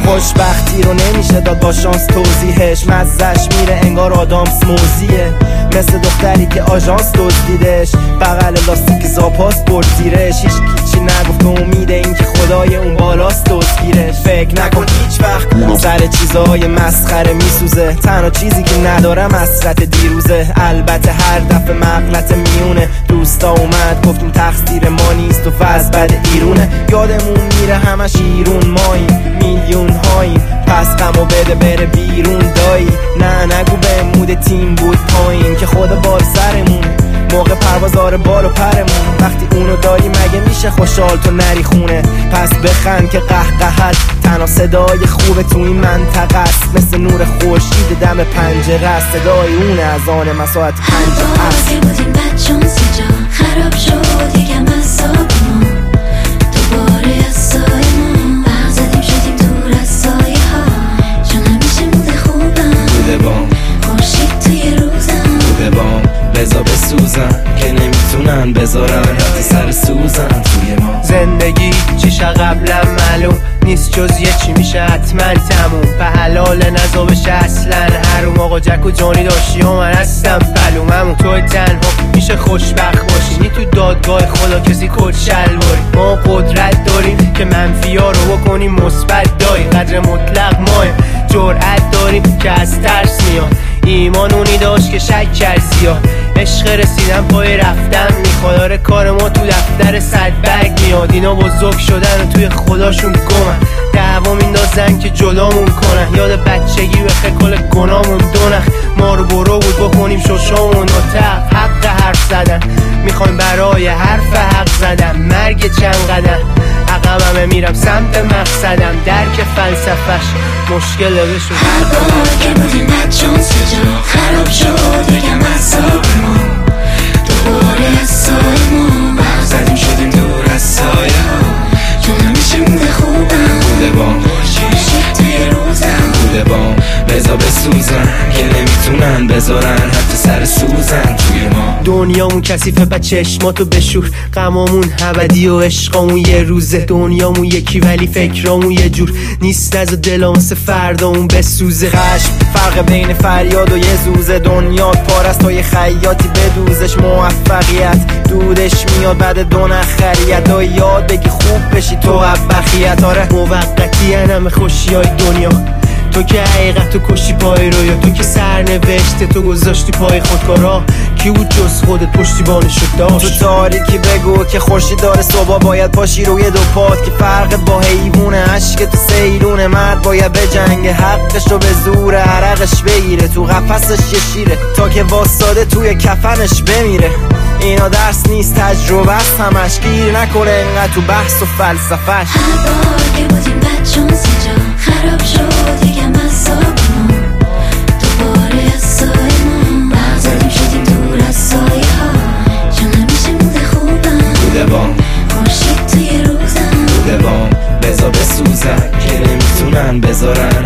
خوشبختی رو نمیشه داد با شانس توضیحش، مزهش میره انگار آدامس موزیه، مثل دختری که آژانس دزدیدش، بغل لاستیک زاپاس برد زیرش، هیچ چی نگفت به امید این که خدای اون بالاست دزدگیرش. فکر نکن هیچ وقت سر چیزای مسخره میسوزه، تنها چیزی که ندارم حسرت دیروزه، البته هر دفعه مغلط میونه، دوستا اومد گفتیم تقصیر ما نیست و وضع بد ایرونه، یادمون میره همش ایرون ماییم، میلیون هاییم، پس غمو بده بره بیرون دایی، نه نگو به مود تیم بود پایین که خدا بال سرمون، موقع پروازار بال و پرمون، وقتی اونو داری مگه میشه خوشحال تو نری خونه، پس بخند که قهقهت تنها صدای خوبه تو این منطقه است، مثل نور خورشید دم پنجره است، صدای اونه از آن مساعت 5 است. بودیم بچون سجا خراب شد یکم اصابمون، دوباره از سایمون برق زدیم شدیم دور از سایه ها، چون همیشه موده خوبم بوده بام خورشید توی روزم، بوده بام بزا بسوزن که نمیتونن بذارن رفت سر سوزن توی ما. زندگی چیشه قبلا معلوم نیست جز یه چی میشه حتما تموم، به حلال نزا بشه اصلا حروم، آقا جک و جانی داشتی و من هستم پلوممون، توی تنها میشه خوشبخت باشی، نی تو دادگاه خدا کسی کت شلواری، ما قدرت داریم که منفی ها رو بکنیم مثبت، دایی قدر مطلق ماه، جرأت داریم که از ترس میاد، ایمان اونی داشت که شک کرد زیاد، عشق رسیدن پای رفتن میخواد، آره کار ما تو دفتر صدبرگ میاد، اینا بزرگ شدن و توی خداشون گمن، دعوا میندازن که جلامون کنن، یاد بچگی به خکل گنامون دونخ، ما رو برو بود بکنیم ششامون و تق حق حرف زدن، میخوایم برای حرف حق زدن، مرگ چند قدم عقبمه میرم سمت مقصدم، درک فلسفش مشکل بشون هر بار که بودیم بچون سجا خراب شد یکم اصابمون، دوباره از سایمون برق زدیم شدیم دور از سایه ها، چون همیشه موده خوبم بوده بام خورشید توی روزم، بوده بام بزا بسوزن که نمیتونن بذارن حتی سر سوزن توی ما. دنیامون کثیفه با چشماتو بشور، غمامون ابدی و عشقامون یه روزه، دنیامون یکی ولی فکرامون یه جور نیست، نزا دلام واسه فردامون بسوزه، خشم فرق بین فریاد و یه زوزه، دنیا پارست تا یه خیاطی بدوزش، موفقیت دودش میاد بعد دو نخریت، دا یاد بگی خوب بشی تو بخیت، آره موقتی همه خوشی های دنیا، تو که حقیقت تو کشی پای رو، یا تو که سرنوشت تو گذاشتی پای خودکارا، کی بود جز خودت پشتیبانشو داشت؟ تو تاریکی بگو که خورشید داره صبح باید پاشی روی دو پات، که فرق با حیوونه عشق تو سیلونه، مرد باید به جنگ حقش رو به زور عرقش بگیره، تو قفسش یه شیره تا که واساده توی کفنش بمیره، اینا درس نیست تجربه است همش، گیر نکنه انقدر تو بحث و فلسفش. هر بار که بودیم بچون سجا خراب شد یکم اصابمون، دوباره از سایمون برق زدیم شدیم دور از سایه ها، چون همیشه موده خوبم بوده بام خورشید توی روزم، بوده بام بزا بسوزن که نمیتونن بذارن